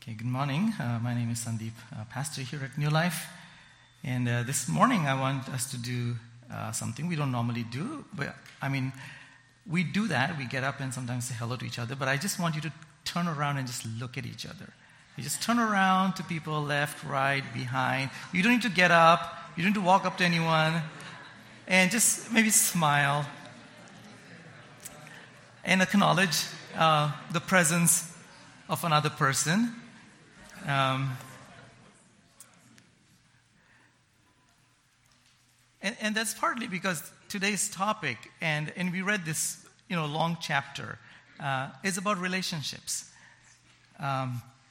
Okay, good morning. My name is Sandeep, pastor here at New Life. And this morning I want us to do something we don't normally do. But we do that. We get up and sometimes say hello to each other. But I just want you to turn around and just look at each other. You just turn around to people left, right, behind. You don't need to get up. You don't need to walk up to anyone. And just maybe smile. And acknowledge the presence of another person. And that's partly because today's topic, and we read this long chapter, is about relationships. I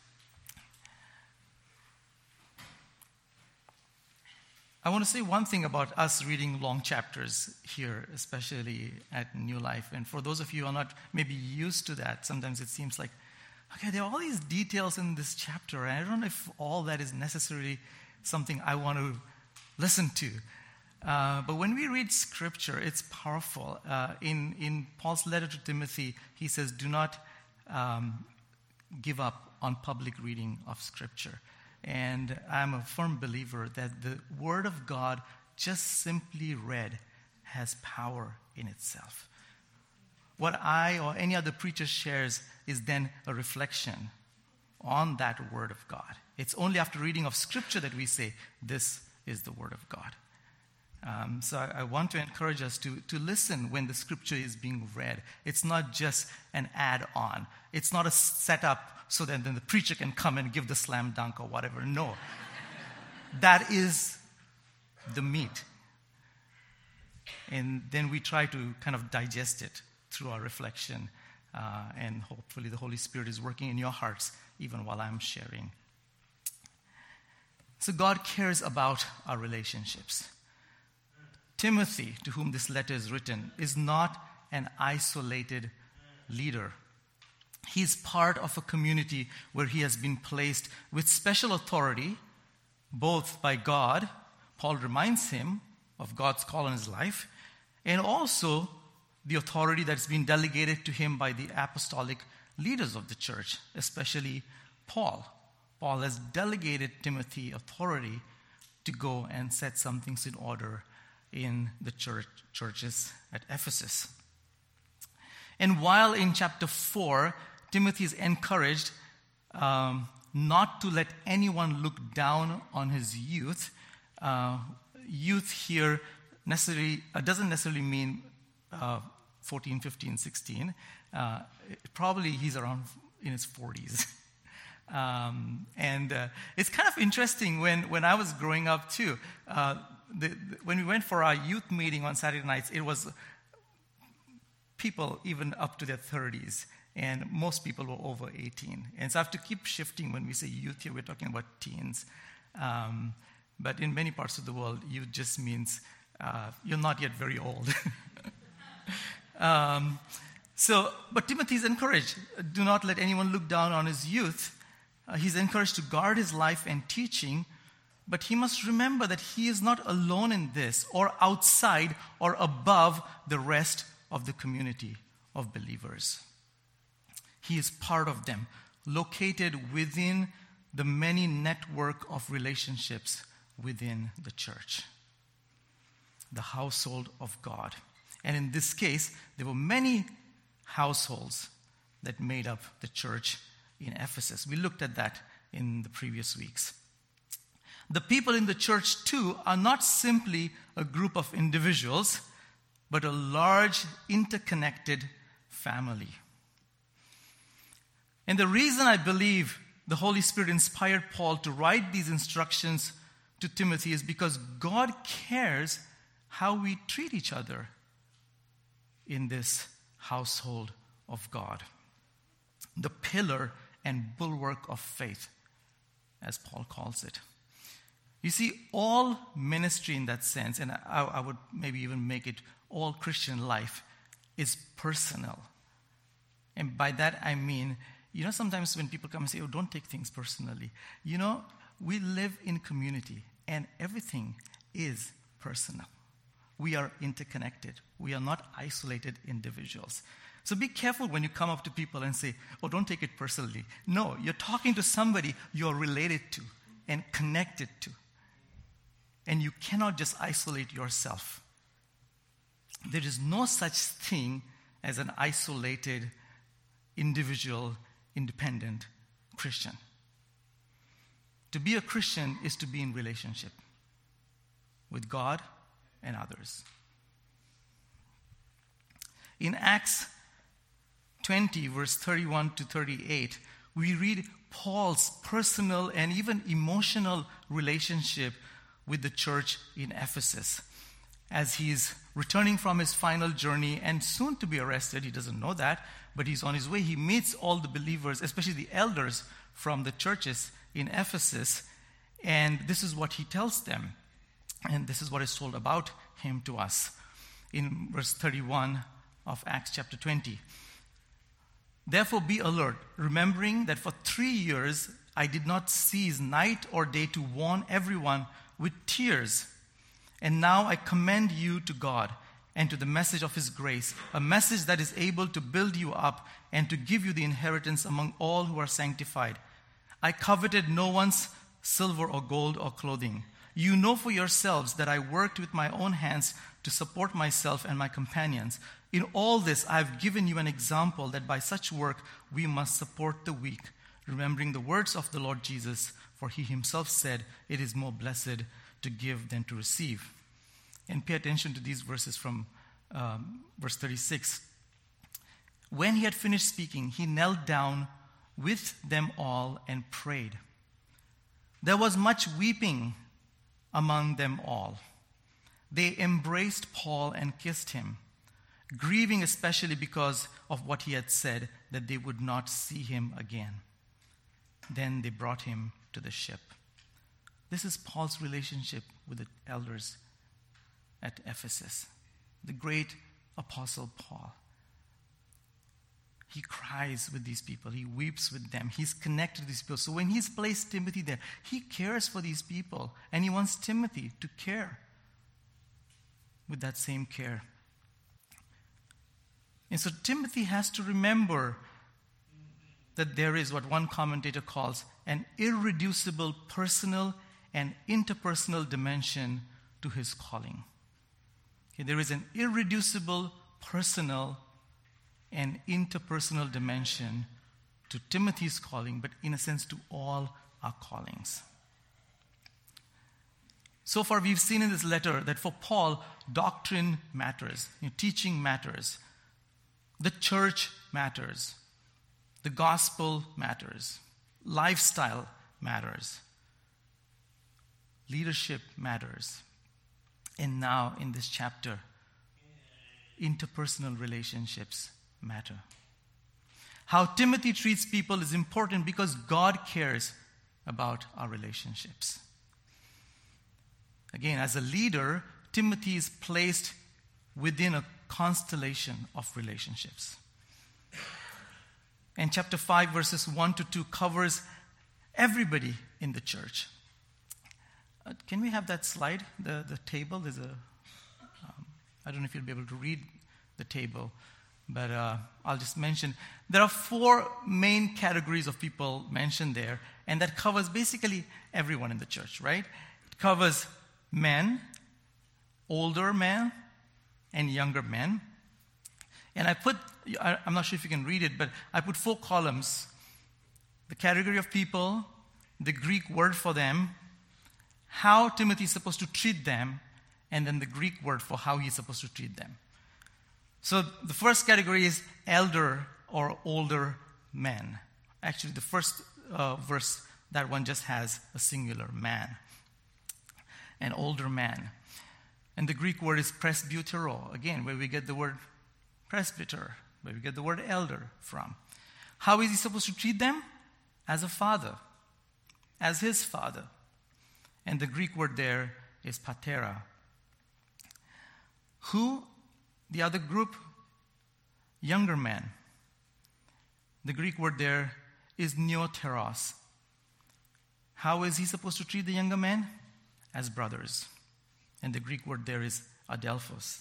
want to say one thing about us reading long chapters here, especially at New Life. And for those of you who are not maybe used to that, sometimes it seems like, okay, there are all these details in this chapter, and I don't know if all that is necessarily something I want to listen to. But when we read Scripture, it's powerful. In Paul's letter to Timothy, he says, do not give up on public reading of Scripture. And I'm a firm believer that the Word of God, just simply read, has power in itself. What I or any other preacher shares is then a reflection on that Word of God. It's only after reading of Scripture that we say, this is the Word of God. So I want to encourage us to listen when the Scripture is being read. It's not just an add-on. It's not a setup so that then the preacher can come and give the slam dunk or whatever. No. That is the meat. And then we try to kind of digest it through our reflection. And hopefully the Holy Spirit is working in your hearts even while I'm sharing. So God cares about our relationships. Timothy, to whom this letter is written, is not an isolated leader. He's part of a community where he has been placed with special authority, both by God. Paul reminds him of God's call on his life, and also the authority that's been delegated to him by the apostolic leaders of the church, especially Paul. Paul has delegated Timothy authority to go and set some things in order in the churches at Ephesus. And while in chapter 4, Timothy is encouraged not to let anyone look down on his youth. Youth here doesn't necessarily mean 14, 15, 16. Probably he's around in his 40s. And it's kind of interesting when I was growing up too. When we went for our youth meeting on Saturday nights, it was people even up to their 30s. And most people were over 18. And so I have to keep shifting when we say youth here, we're talking about teens. But in many parts of the world, youth just means you're not yet very old. But Timothy is encouraged. Do not let anyone look down on his youth. He's encouraged to guard his life and teaching, but he must remember that he is not alone in this, or outside or above the rest of the community of believers. He is part of them, located within the many network of relationships within the church, the household of God. And in this case, there were many households that made up the church in Ephesus. We looked at that in the previous weeks. The people in the church, too, are not simply a group of individuals, but a large, interconnected family. And the reason I believe the Holy Spirit inspired Paul to write these instructions to Timothy is because God cares how we treat each other in this household of God. The pillar and bulwark of faith, as Paul calls it. You see, all ministry in that sense, and I would maybe even make it all Christian life, is personal. And by that I mean, sometimes when people come and say, oh, don't take things personally. We live in community, and everything is personal. We are interconnected. We are not isolated individuals. So be careful when you come up to people and say, oh, don't take it personally. No, you're talking to somebody you're related to and connected to. And you cannot just isolate yourself. There is no such thing as an isolated, individual, independent Christian. To be a Christian is to be in relationship with God and others. In Acts 20, verse 31 to 38, we read Paul's personal and even emotional relationship with the church in Ephesus. As he's returning from his final journey and soon to be arrested, he doesn't know that, but he's on his way. He meets all the believers, especially the elders from the churches in Ephesus, and this is what he tells them. And this is what is told about him to us in verse 31 of Acts chapter 20. Therefore be alert, remembering that for 3 years I did not cease night or day to warn everyone with tears. And now I commend you to God and to the message of his grace, a message that is able to build you up and to give you the inheritance among all who are sanctified. I coveted no one's silver or gold or clothing. You know for yourselves that I worked with my own hands to support myself and my companions. In all this, I have given you an example that by such work we must support the weak, remembering the words of the Lord Jesus, for he himself said, it is more blessed to give than to receive. And pay attention to these verses from verse 36. When he had finished speaking, he knelt down with them all and prayed. There was much weeping among them all. They embraced Paul and kissed him, grieving especially because of what he had said, that they would not see him again. Then they brought him to the ship. This is Paul's relationship with the elders at Ephesus, the great apostle Paul. He cries with these people. He weeps with them. He's connected to these people. So when he's placed Timothy there, he cares for these people, and he wants Timothy to care with that same care. And so Timothy has to remember that there is what one commentator calls an irreducible personal and interpersonal dimension to his calling. Okay, there is an irreducible personal and interpersonal dimension to Timothy's calling, but in a sense to all our callings. So far we've seen in this letter that for Paul, doctrine matters, teaching matters, the church matters, the gospel matters, lifestyle matters, leadership matters. And now in this chapter, interpersonal relationships matter. How Timothy treats people is important because God cares about our relationships. Again, as a leader, Timothy is placed within a constellation of relationships. And chapter 5, verses 1 to 2 covers everybody in the church. Can we have that slide, the table? There's I don't know if you'll be able to read the table, but I'll just mention. There are 4 main categories of people mentioned there, and that covers basically everyone in the church, right? It covers men, older men, and younger men. And I'm not sure if you can read it, but I put 4 columns. The category of people, the Greek word for them, how Timothy is supposed to treat them, and then the Greek word for how he's supposed to treat them. So the first category is elder or older men. Actually, the first verse, that one just has a singular man, an older man. And the Greek word is presbytero, again, where we get the word presbyter, where we get the word elder from. How is he supposed to treat them? As a father, as his father. And the Greek word there is patera. Who? The other group? Younger men. The Greek word there is neoteros. How is he supposed to treat the younger men? As brothers. And the Greek word there is adelphos.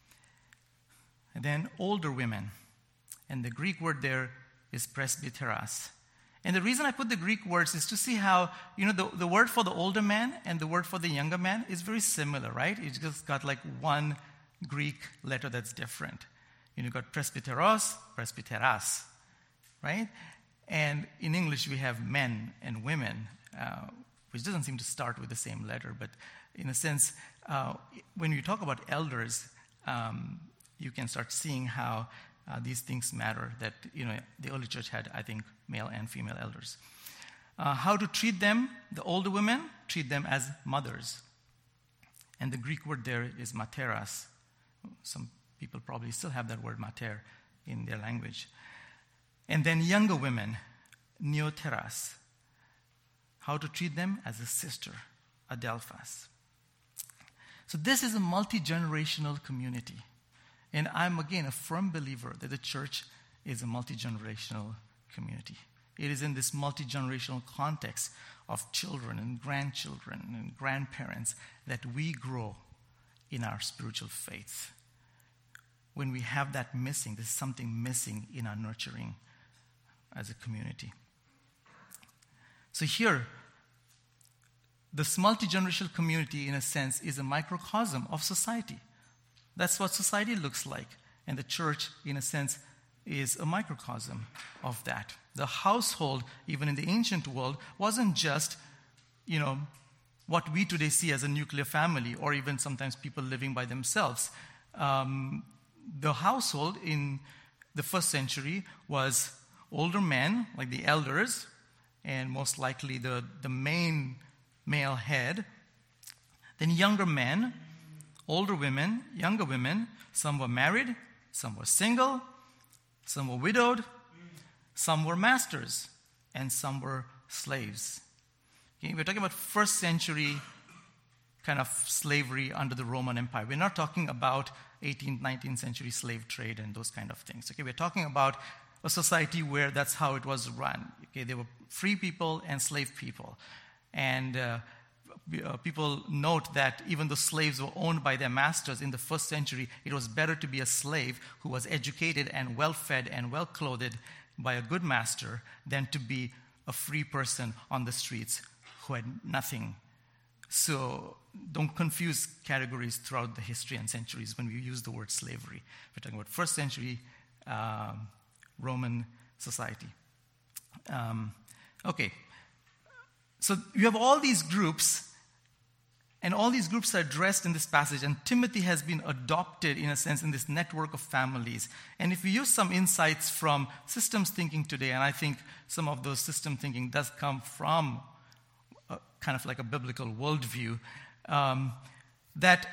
And then older women. And the Greek word there is presbyteras. And the reason I put the Greek words is to see how, the word for the older man and the word for the younger man is very similar, right? It's just got like one Greek letter that's different. You've got presbyteros, presbyteras, right? And in English, we have men and women, which doesn't seem to start with the same letter. But in a sense, when you talk about elders, you can start seeing how these things matter, that, the early church had, I think, male and female elders. How to treat them, the older women, treat them as mothers. And the Greek word there is materas. Some people probably still have that word mater in their language. And then younger women, neoteras. How to treat them as a sister, adelphas. So this is a multi-generational community. And I'm, again, a firm believer that the church is a multi-generational community. It is in this multi-generational context of children and grandchildren and grandparents that we grow in our spiritual faith. When we have that missing, there's something missing in our nurturing as a community. So here, this multi-generational community, in a sense, is a microcosm of society. That's what society looks like. And the church, in a sense, is a microcosm of that. The household, even in the ancient world, wasn't just, what we today see as a nuclear family, or even sometimes people living by themselves. The household in the first century was older men, like the elders, and most likely the main male head. Then younger men, older women, younger women. Some were married, some were single, some were widowed, some were masters, and some were slaves. Okay, we're talking about first century kind of slavery under the Roman Empire. We're not talking about 18th, 19th century slave trade and those kind of things. Okay, we're talking about a society where that's how it was run. Okay, there were free people and slave people. And people note that even though slaves were owned by their masters in the first century, it was better to be a slave who was educated and well-fed and well-clothed by a good master than to be a free person on the streets who had nothing. So don't confuse categories throughout the history and centuries when we use the word slavery. We're talking about first century Roman society. Okay. So you have all these groups, and all these groups are addressed in this passage, and Timothy has been adopted, in a sense, in this network of families. And if we use some insights from systems thinking today, and I think some of those system thinking does come from kind of like a biblical worldview, that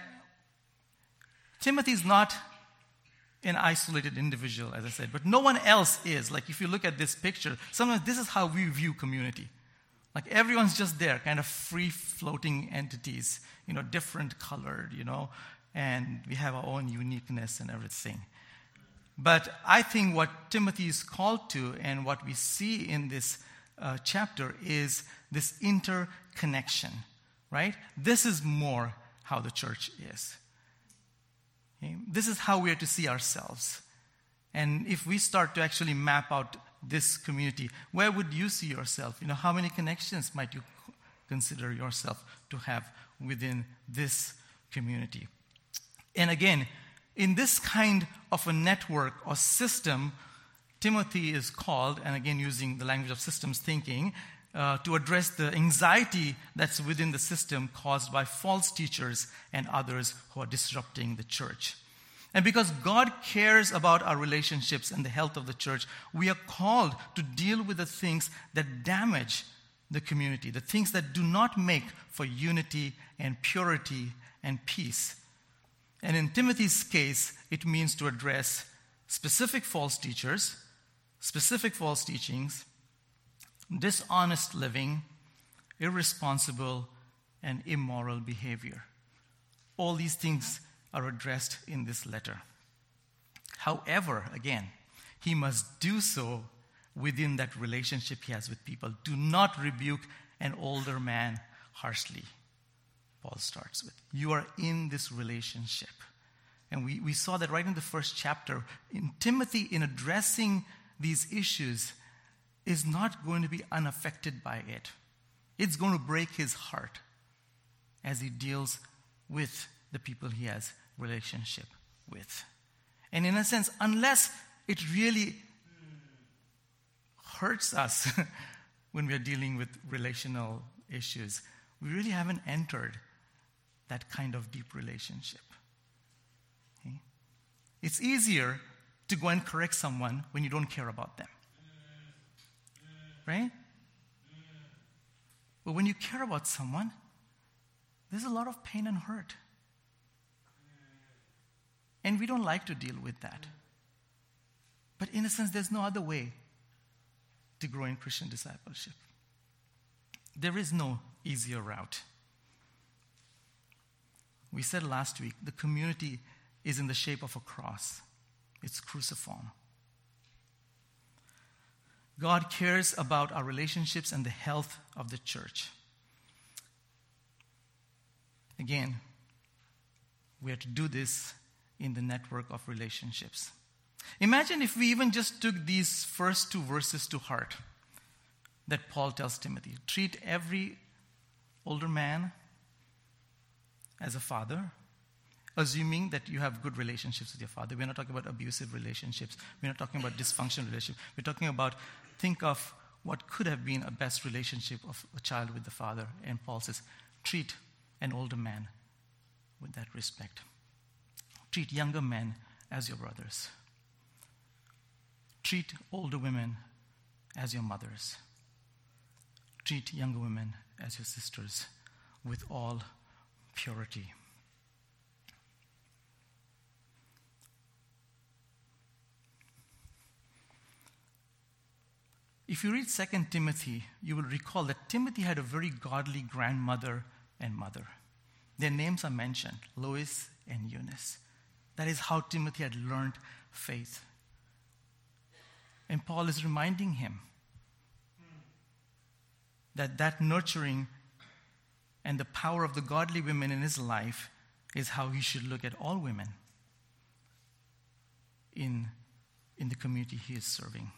Timothy is not an isolated individual, as I said, but no one else is. Like if you look at this picture, sometimes this is how we view community. Like everyone's just there, kind of free-floating entities, different colored, and we have our own uniqueness and everything. But I think what Timothy is called to and what we see in this chapter is this interconnection, right? This is more how the church is. Okay? This is how we are to see ourselves. And if we start to actually map out this community, where would you see yourself? How many connections might you consider yourself to have within this community? And again, in this kind of a network or system, Timothy is called, and again using the language of systems thinking, to address the anxiety that's within the system caused by false teachers and others who are disrupting the church. And because God cares about our relationships and the health of the church, we are called to deal with the things that damage the community, the things that do not make for unity and purity and peace. And in Timothy's case, it means to address specific false teachers, specific false teachings, dishonest living, irresponsible, and immoral behavior. All these things are addressed in this letter. However, again, he must do so within that relationship he has with people. Do not rebuke an older man harshly. Paul starts with. You are in this relationship. And we saw that right in the first chapter. In Timothy, in addressing these issues, is not going to be unaffected by it. It's going to break his heart as he deals with the people he has relationship with. And in a sense, unless it really hurts us when we are dealing with relational issues, we really haven't entered that kind of deep relationship. Okay? It's easier to go and correct someone when you don't care about them. Right? But when you care about someone, there's a lot of pain and hurt. And we don't like to deal with that. But in a sense, there's no other way to grow in Christian discipleship. There is no easier route. We said last week, the community is in the shape of a cross. It's cruciform. God cares about our relationships and the health of the church. Again, we are to do this in the network of relationships. Imagine if we even just took these first two verses to heart that Paul tells Timothy. Treat every older man as a father, assuming that you have good relationships with your father. We're not talking about abusive relationships. We're not talking about dysfunctional relationships. We're talking about, think of what could have been a best relationship of a child with the father. And Paul says, treat an older man with that respect. Treat younger men as your brothers. Treat older women as your mothers. Treat younger women as your sisters with all purity. If you read 2 Timothy, you will recall that Timothy had a very godly grandmother and mother. Their names are mentioned, Lois and Eunice. That is how Timothy had learned faith. And Paul is reminding him that nurturing and the power of the godly women in his life is how he should look at all women in the community he is serving.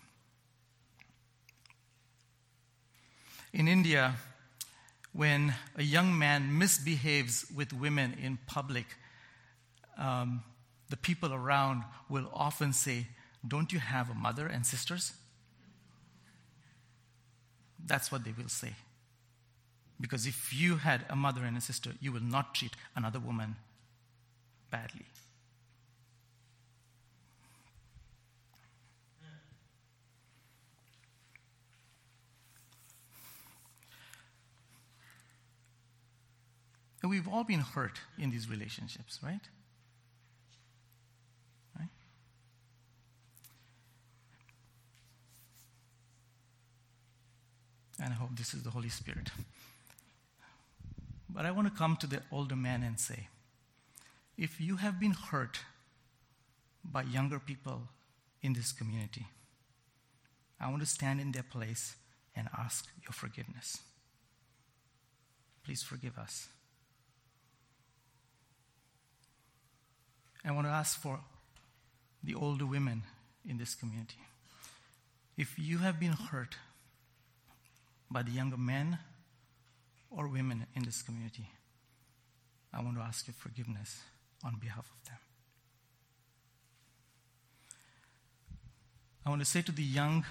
In India, when a young man misbehaves with women in public, the people around will often say, "Don't you have a mother and sisters?" That's what they will say. Because if you had a mother and a sister, you will not treat another woman badly. And we've all been hurt in these relationships, right? Right? And I hope this is the Holy Spirit. But I want to come to the older man and say, if you have been hurt by younger people in this community, I want to stand in their place and ask your forgiveness. Please forgive us. I want to ask for the older women in this community. If you have been hurt by the younger men or women in this community, I want to ask your forgiveness on behalf of them. I want to say to the young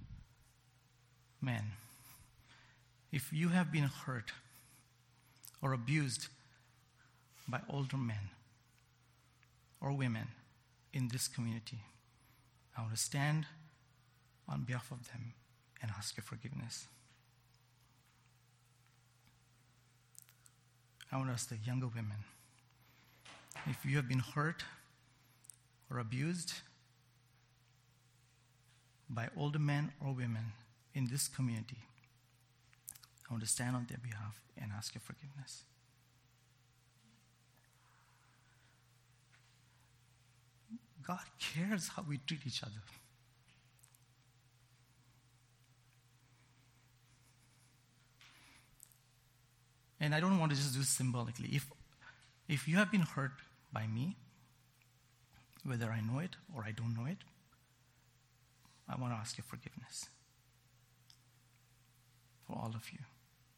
men, if you have been hurt or abused by older men or women in this community, I want to stand on behalf of them and ask your forgiveness. I want to ask the younger women, if you have been hurt or abused by older men or women in this community, I want to stand on their behalf and ask your forgiveness. God cares how we treat each other. And I don't want to just do symbolically. If you have been hurt by me, whether I know it or I don't know it, I want to ask your forgiveness for all of you.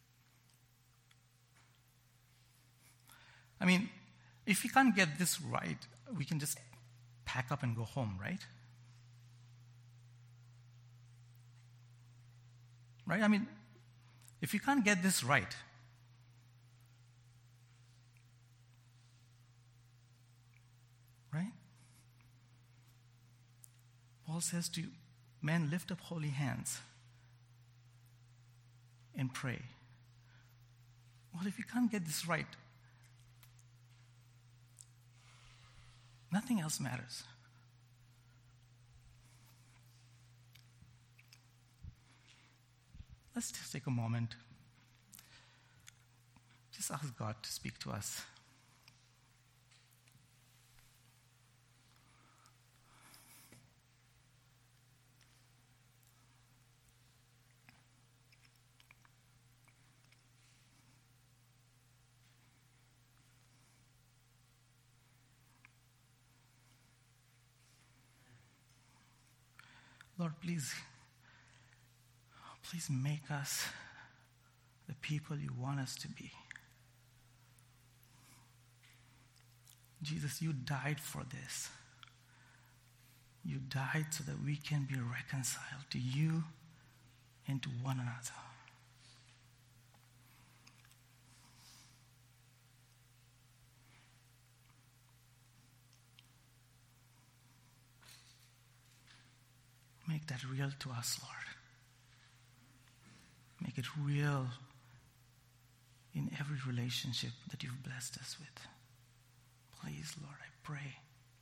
I mean, if we can't get this right, we can just pack up and go home, right? Right? I mean, if you can't get this right, right? Paul says to men, lift up holy hands and pray. Well, if you can't get this right, nothing else matters. Let's just take a moment. Just ask God to speak to us. Lord, please make us the people you want us to be. Jesus, you died for this. You died so that we can be reconciled to you and to one another. Make that real to us, Lord. Make it real in every relationship that you've blessed us with. Please, Lord, I pray.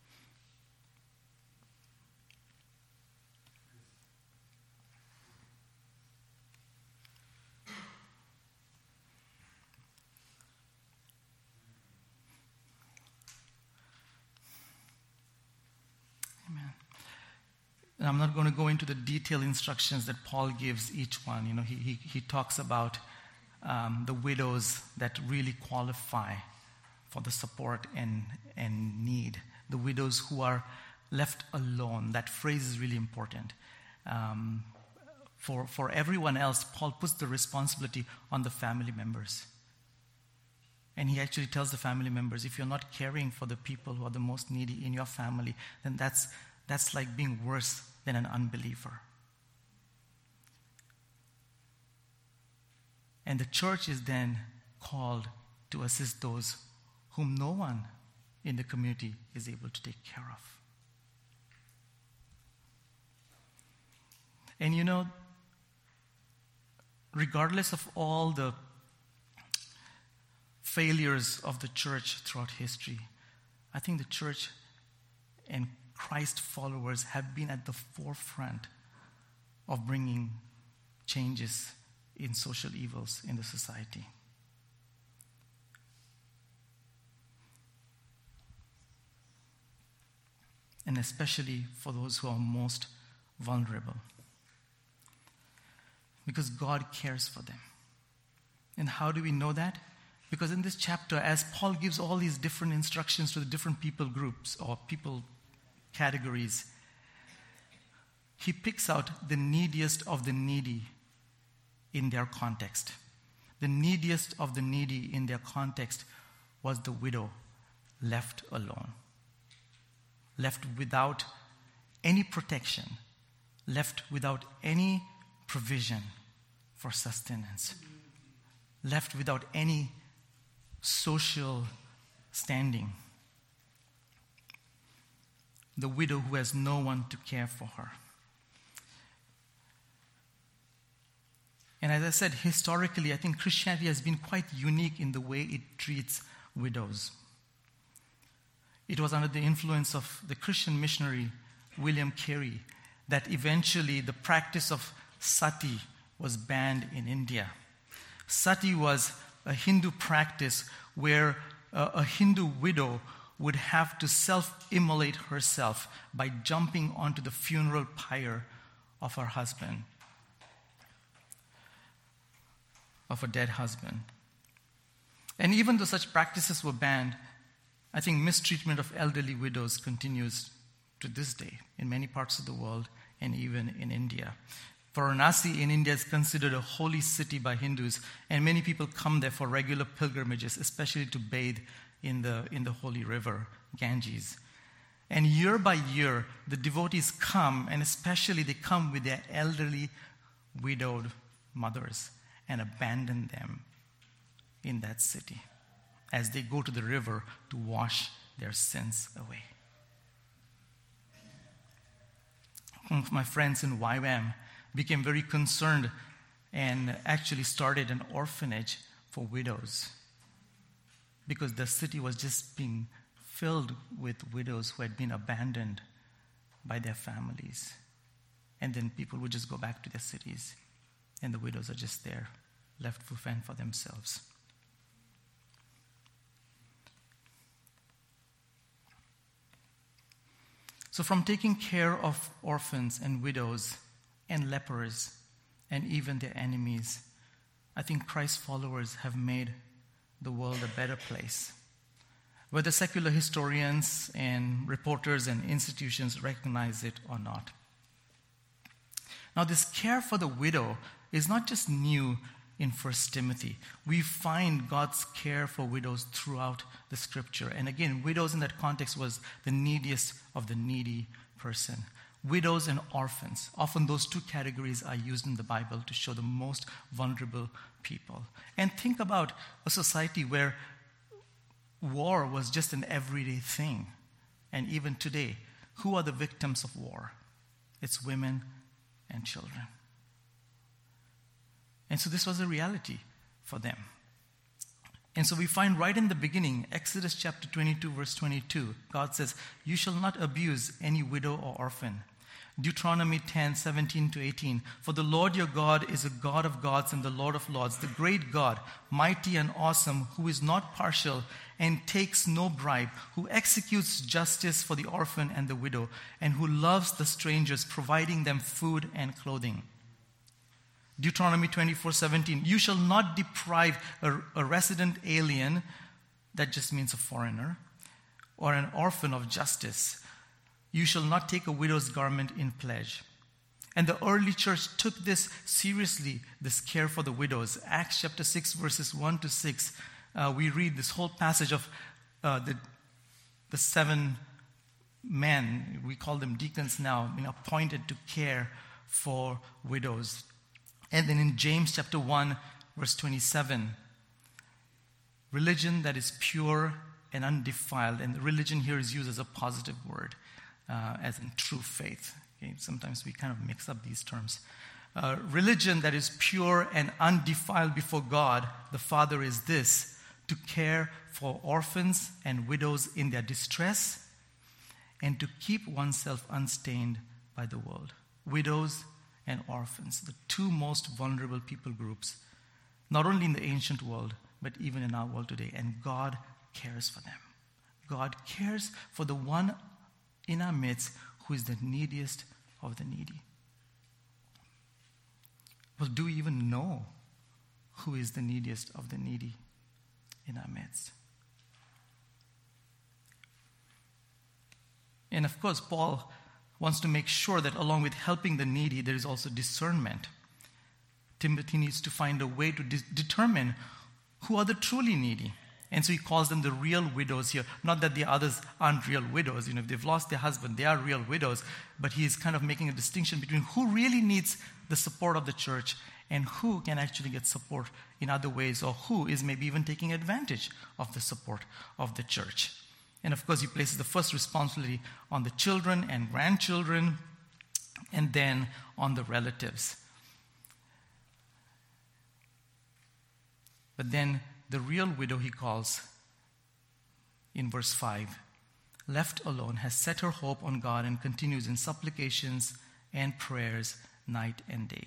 Amen. And I'm not going to go into the detailed instructions that Paul gives each one. You know, he talks about the widows that really qualify for the support and need. The widows who are left alone. That phrase is really important. For everyone else, Paul puts the responsibility on the family members. And he actually tells the family members, if you're not caring for the people who are the most needy in your family, then that's like being worse than an unbeliever. And the church is then called to assist those whom no one in the community is able to take care of. And you know, regardless of all the failures of the church throughout history, I think the church and Christ followers have been at the forefront of bringing changes in social evils in the society. And especially for those who are most vulnerable. Because God cares for them. And how do we know that? Because in this chapter, as Paul gives all these different instructions to the different people groups or people categories, he picks out the neediest of the needy in their context. The neediest of the needy in their context was the widow left alone, left without any protection, left without any provision for sustenance, left without any social standing. The widow who has no one to care for her. And as I said, historically, I think Christianity has been quite unique in the way it treats widows. It was under the influence of the Christian missionary William Carey that eventually the practice of sati was banned in India. Sati was a Hindu practice where a Hindu widow would have to self-immolate herself by jumping onto the funeral pyre of her husband, of a dead husband. And even though such practices were banned, I think mistreatment of elderly widows continues to this day in many parts of the world and even in India. Varanasi in India is considered a holy city by Hindus, and many people come there for regular pilgrimages, especially to bathe in the holy river, Ganges. And year by year, the devotees come, and especially they come with their elderly, widowed mothers and abandon them in that city as they go to the river to wash their sins away. One of my friends in YWAM became very concerned and actually started an orphanage for widows because the city was just being filled with widows who had been abandoned by their families. And then people would just go back to their cities, and the widows are just there, left to fend for themselves. So from taking care of orphans and widows and lepers and even their enemies, I think Christ's followers have made the world a better place. Whether secular historians and reporters and institutions recognize it or not. Now, this care for the widow is not just new in 1 Timothy. We find God's care for widows throughout the scripture. And again, widows in that context was the neediest of the needy person. Widows and orphans. Often those two categories are used in the Bible to show the most vulnerable people. And think about a society where war was just an everyday thing. And even today, who are the victims of war? It's women and children. And so this was a reality for them. And so we find right in the beginning, Exodus chapter 22, verse 22, God says, "You shall not abuse any widow or orphan." Deuteronomy 10, 17 to 18, "For the Lord your God is a God of gods and the Lord of lords, the great God, mighty and awesome, who is not partial and takes no bribe, who executes justice for the orphan and the widow, and who loves the strangers, providing them food and clothing." Deuteronomy 24, 17, "You shall not deprive a resident alien," that just means a foreigner, "or an orphan of justice. You shall not take a widow's garment in pledge." And the early church took this seriously, this care for the widows. Acts chapter 6, verses 1 to 6, we read this whole passage of the 7 men, we call them deacons now, appointed to care for widows. And then in James chapter 1, verse 27, religion that is pure and undefiled, and religion here is used as a positive word, as in true faith. Okay? Sometimes we kind of mix up these terms. Religion that is pure and undefiled before God, the Father, is this: to care for orphans and widows in their distress, and to keep oneself unstained by the world. Widows and orphans, the two most vulnerable people groups, not only in the ancient world, but even in our world today. And God cares for them. God cares for the one in our midst who is the neediest of the needy. Well, do we even know who is the neediest of the needy in our midst? And of course, Paul wants to make sure that along with helping the needy, there is also discernment. Timothy needs to find a way to determine who are the truly needy. And so he calls them the real widows here. Not that the others aren't real widows. If they've lost their husband, they are real widows. But he is kind of making a distinction between who really needs the support of the church and who can actually get support in other ways, or who is maybe even taking advantage of the support of the church. And of course, he places the first responsibility on the children and grandchildren, and then on the relatives. But then the real widow, he calls, in verse 5, left alone, has set her hope on God and continues in supplications and prayers night and day.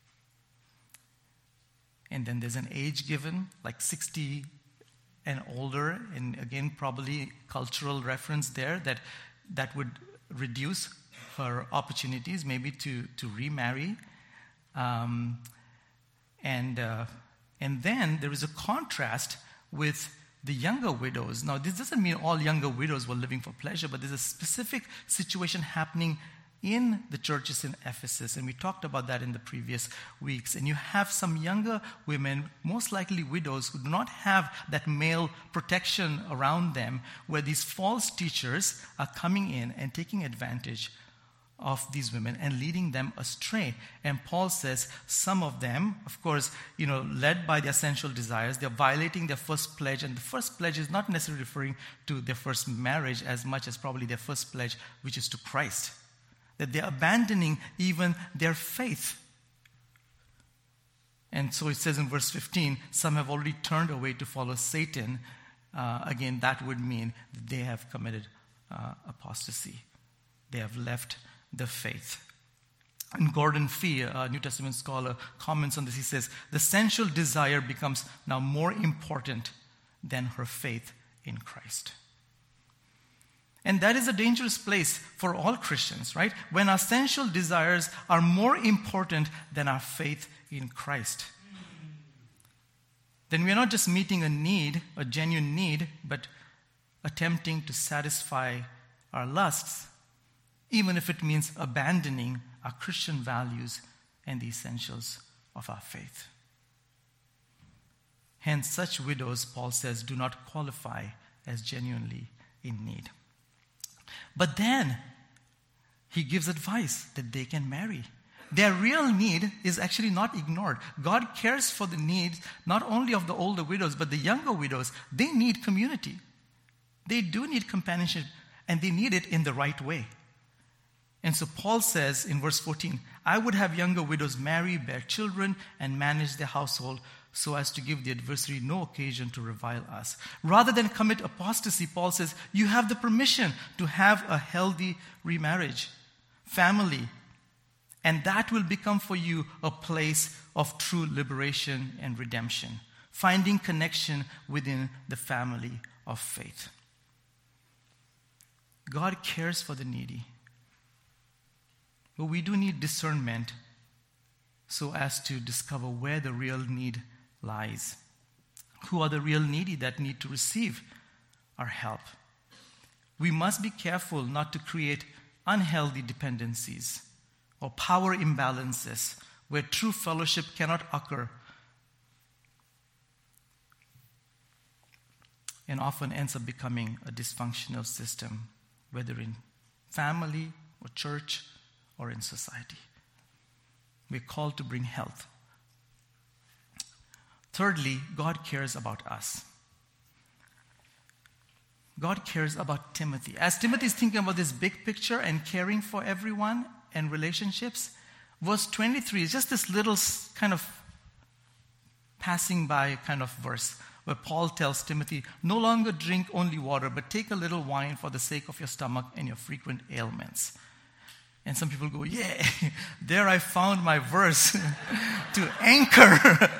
And then there's an age given, like 60 and older, and again, probably cultural reference there, that would reduce her opportunities, maybe to remarry. And then there is a contrast with the younger widows. Now, this doesn't mean all younger widows were living for pleasure, but there's a specific situation happening in the churches in Ephesus, and we talked about that in the previous weeks. And you have some younger women, most likely widows, who do not have that male protection around them, where these false teachers are coming in and taking advantage of these women and leading them astray. And Paul says some of them, of course, led by their sensual desires, they're violating their first pledge. And the first pledge is not necessarily referring to their first marriage as much as probably their first pledge, which is to Christ. That they're abandoning even their faith. And so it says in verse 15, some have already turned away to follow Satan. Again, that would mean that they have committed apostasy. They have left the faith. And Gordon Fee, a New Testament scholar, comments on this. He says, the sensual desire becomes now more important than her faith in Christ. And that is a dangerous place for all Christians, right? When our sensual desires are more important than our faith in Christ. Then we are not just meeting a need, a genuine need, but attempting to satisfy our lusts, even if it means abandoning our Christian values and the essentials of our faith. Hence, such widows, Paul says, do not qualify as genuinely in need. But then he gives advice that they can marry. Their real need is actually not ignored. God cares for the needs not only of the older widows, but the younger widows. They need community. They do need companionship, and they need it in the right way. And so Paul says in verse 14, I would have younger widows marry, bear children, and manage their household, so as to give the adversary no occasion to revile us. Rather than commit apostasy, Paul says, you have the permission to have a healthy remarriage, family, and that will become for you a place of true liberation and redemption, finding connection within the family of faith. God cares for the needy, but we do need discernment so as to discover where the real need lies. Who are the real needy that need to receive our help? We must be careful not to create unhealthy dependencies or power imbalances where true fellowship cannot occur and often ends up becoming a dysfunctional system, whether in family or church or in society. We're called to bring health. Thirdly, God cares about us. God cares about Timothy. As Timothy is thinking about this big picture and caring for everyone and relationships, verse 23 is just this little kind of passing by kind of verse where Paul tells Timothy, no longer drink only water, but take a little wine for the sake of your stomach and your frequent ailments. And some people go, yeah, there I found my verse to anchor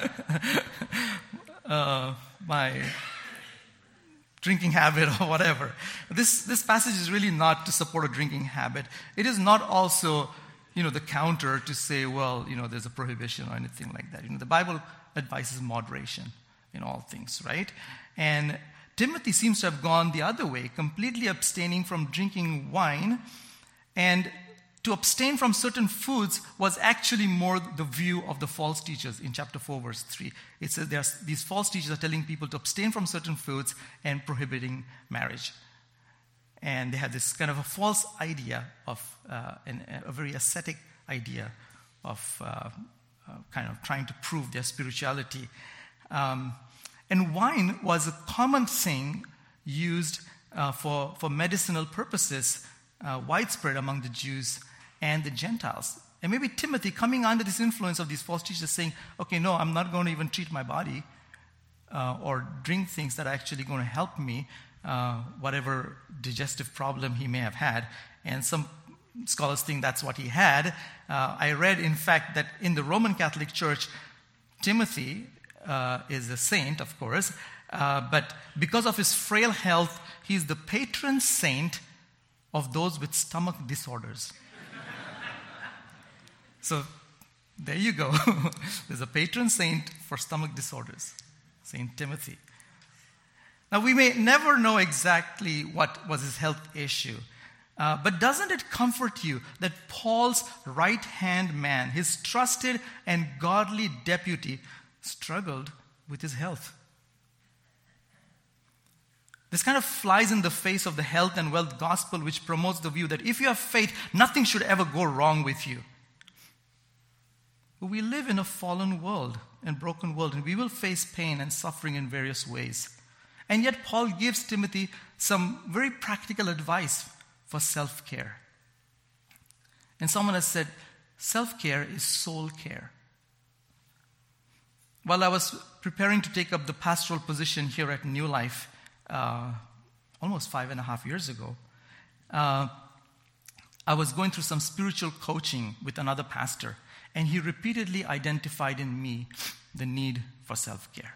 my drinking habit or whatever. This passage is really not to support a drinking habit. It is not also, the counter to say, well, there's a prohibition or anything like that. The Bible advises moderation in all things, right? And Timothy seems to have gone the other way, completely abstaining from drinking wine. And to abstain from certain foods was actually more the view of the false teachers in chapter 4, verse 3. It says these false teachers are telling people to abstain from certain foods and prohibiting marriage. And they have this kind of a false idea of, a very ascetic idea of kind of trying to prove their spirituality. And wine was a common thing used for medicinal purposes, widespread among the Jews and the Gentiles. And maybe Timothy, coming under this influence of these false teachers, saying, okay, no, I'm not going to even treat my body or drink things that are actually going to help me, whatever digestive problem he may have had. And some scholars think that's what he had. I read, in fact, that in the Roman Catholic Church, Timothy is a saint, of course, but because of his frail health, he's the patron saint of those with stomach disorders. So there you go. There's a patron saint for stomach disorders, Saint Timothy. Now, we may never know exactly what was his health issue, but doesn't it comfort you that Paul's right-hand man, his trusted and godly deputy, struggled with his health? This kind of flies in the face of the health and wealth gospel, which promotes the view that if you have faith, nothing should ever go wrong with you. But we live in a fallen world and broken world, and we will face pain and suffering in various ways. And yet Paul gives Timothy some very practical advice for self-care. And someone has said, self-care is soul care. While I was preparing to take up the pastoral position here at New Life, almost 5.5 years ago, I was going through some spiritual coaching with another pastor, and he repeatedly identified in me the need for self-care.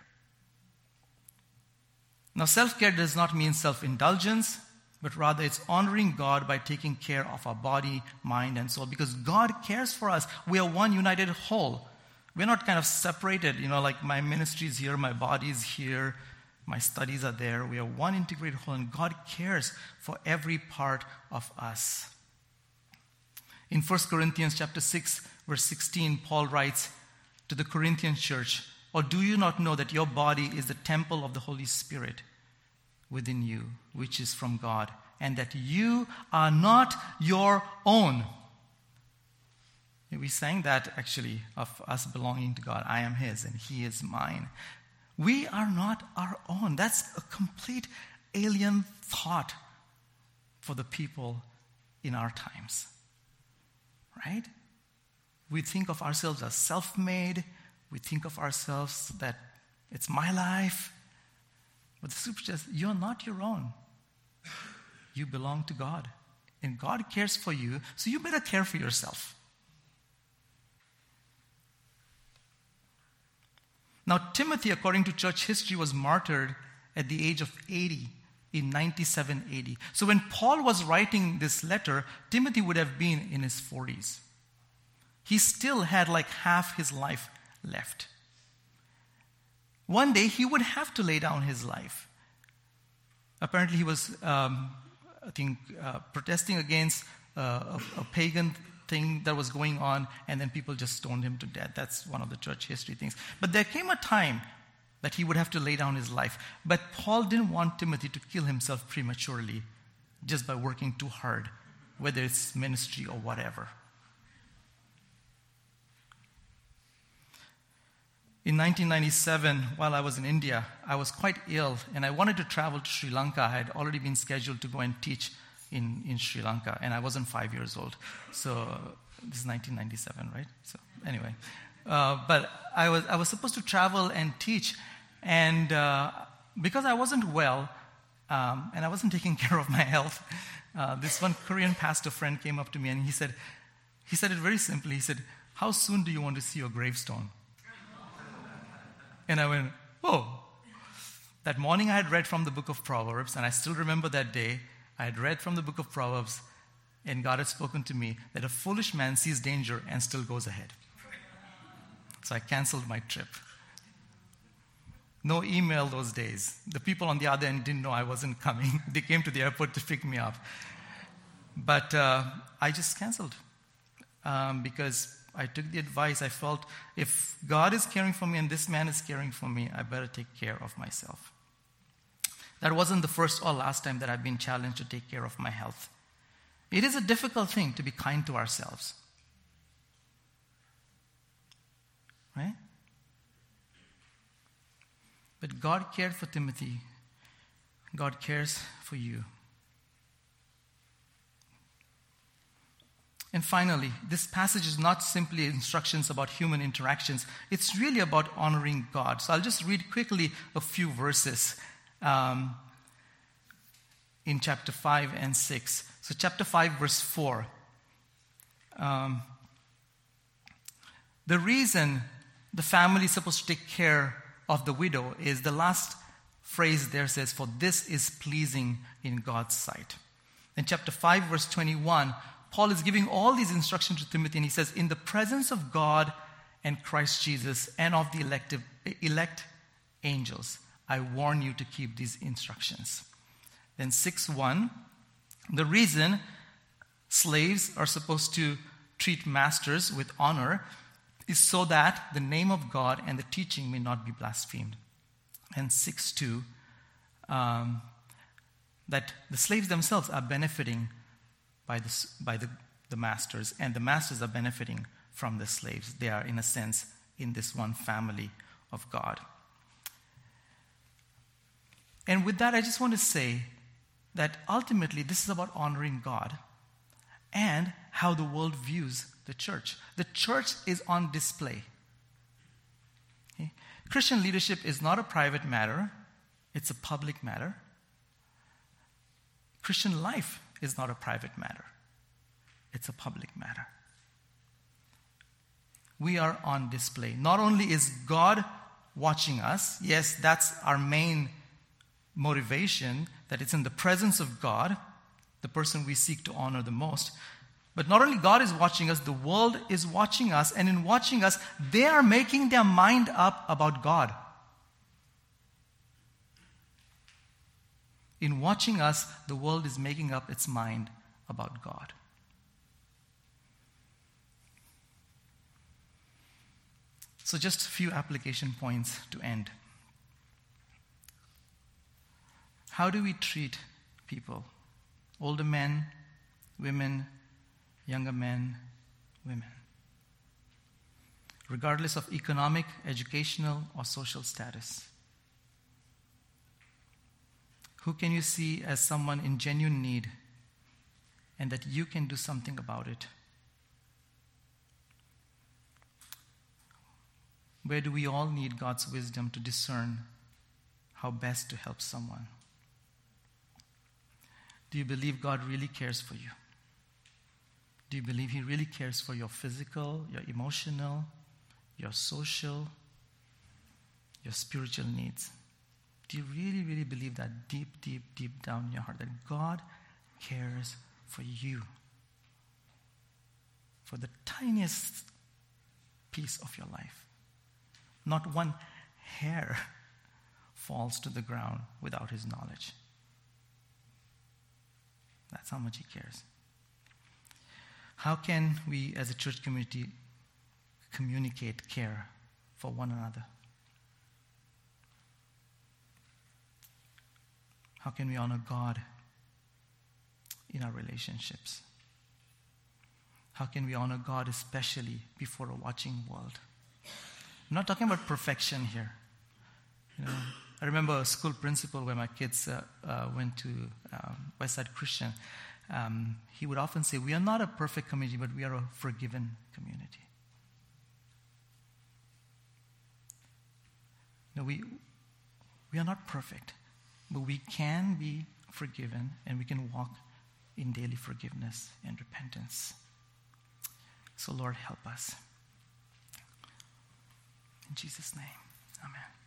Now, self-care does not mean self-indulgence, but rather it's honoring God by taking care of our body, mind, and soul, because God cares for us. We are one united whole. We're not kind of separated, like my ministry is here, my body is here, my studies are there. We are one integrated whole, and God cares for every part of us. In 1 Corinthians chapter 6, verse 16, Paul writes to the Corinthian church, "Or do you not know that your body is the temple of the Holy Spirit within you, which is from God, and that you are not your own?" We sang that actually of us belonging to God. I am His and He is mine. We are not our own. That's a complete alien thought for the people in our times. Right? We think of ourselves as self-made. We think of ourselves that it's my life. But the scripture says, you're not your own. You belong to God. And God cares for you, so you better care for yourself. Now, Timothy, according to church history, was martyred at the age of 80 in 97 AD. So when Paul was writing this letter, Timothy would have been in his 40s. He still had like half his life left. One day, he would have to lay down his life. Apparently, he was, protesting against a pagan thing that was going on, and then people just stoned him to death. That's one of the church history things. But there came a time that he would have to lay down his life. But Paul didn't want Timothy to kill himself prematurely just by working too hard, whether it's ministry or whatever. In 1997, while I was in India, I was quite ill, and I wanted to travel to Sri Lanka. I had already been scheduled to go and teach in Sri Lanka, and I wasn't 5 years old. So this is 1997, right? So anyway, but I was supposed to travel and teach, and because I wasn't well, and I wasn't taking care of my health, this one Korean pastor friend came up to me, and he said it very simply. He said, "How soon do you want to see your gravestone?" And I went, "Whoa." That morning I had read from the book of Proverbs, and I still remember that day. I had read from the book of Proverbs, and God had spoken to me that a foolish man sees danger and still goes ahead. So I canceled my trip. No email those days. The people on the other end didn't know I wasn't coming. They came to the airport to pick me up. But I just canceled because I took the advice. I felt if God is caring for me and this man is caring for me, I better take care of myself. That wasn't the first or last time that I've been challenged to take care of my health. It is a difficult thing to be kind to ourselves. Right? But God cared for Timothy. God cares for you. And finally, this passage is not simply instructions about human interactions. It's really about honoring God. So I'll just read quickly a few verses in chapter 5 and 6. So chapter 5, verse 4. The reason the family is supposed to take care of the widow is the last phrase there says, "For this is pleasing in God's sight." In chapter 5, verse 21, Paul is giving all these instructions to Timothy, and he says, "In the presence of God and Christ Jesus and of the elect angels, I warn you to keep these instructions. Then 6:1, the reason slaves are supposed to treat masters with honor is so that the name of God and the teaching may not be blasphemed. And 6:2, that the slaves themselves are benefiting by the masters, and the masters are benefiting from the slaves. They are, in a sense, in this one family of God. And with that, I just want to say that ultimately this is about honoring God and how the world views the church. The church is on display. Okay? Christian leadership is not a private matter, it's a public matter. Christian life is not a private matter, it's a public matter. We are on display. Not only is God watching us, yes, that's our main motivation, that it's in the presence of God, the person we seek to honor the most. But not only God is watching us, the world is watching us, and in watching us, they are making their mind up about God. In watching us, the world is making up its mind about God. So just a few application points to end. How do we treat people? Older men, women, younger men, women. Regardless of economic, educational, or social status. Who can you see as someone in genuine need and that you can do something about it? Where do we all need God's wisdom to discern how best to help someone? Do you believe God really cares for you? Do you believe He really cares for your physical, your emotional, your social, your spiritual needs? Do you really, really believe that deep, deep, deep down in your heart that God cares for you? For the tiniest piece of your life. Not one hair falls to the ground without His knowledge. That's how much He cares. How can we as a church community communicate care for one another? How can we honor God in our relationships? How can we honor God especially before a watching world? I'm not talking about perfection here. I remember a school principal where my kids went to Westside Christian. He would often say, we are not a perfect community, but we are a forgiven community. No, we are not perfect, but we can be forgiven and we can walk in daily forgiveness and repentance. So Lord, help us. In Jesus' name, amen.